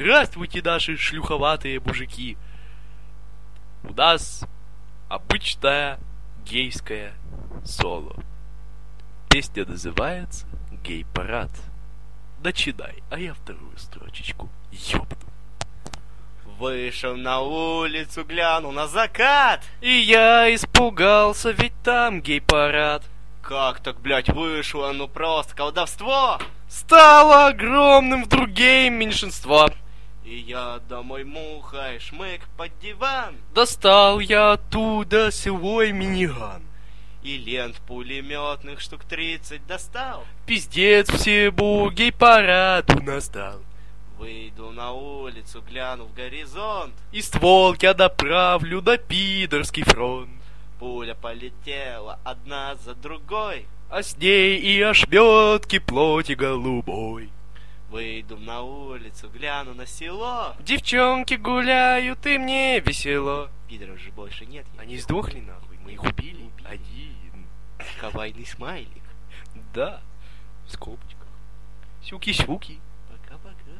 Здравствуйте, наши шлюховатые мужики. У нас обычное гейское соло. Песня называется «Гей-парад». Начинай, а я вторую строчечку ёбну. Вышел на улицу, глянул на закат. И я испугался, ведь там гей-парад. Как так, блядь, вышло? Ну просто колдовство. Стало огромным вдруг гей-меньшинство. И я домой мухой шмык под диван. Достал я оттуда свой миниган. И лент пулеметных штук 30 достал. Пиздец всему, гей-параду настал. Выйду на улицу, гляну в горизонт. И ствол я направлю на пидорский фронт. Пуля полетела одна за другой. А с ней и ошметки плоти голубой. Выйду на улицу, гляну на село. Девчонки гуляют, и мне весело. Пидоров же больше нет. Они сдохли нахуй, мы их убили. Один. Кавайный смайлик. Да, в скобочках. Сюки-сюки.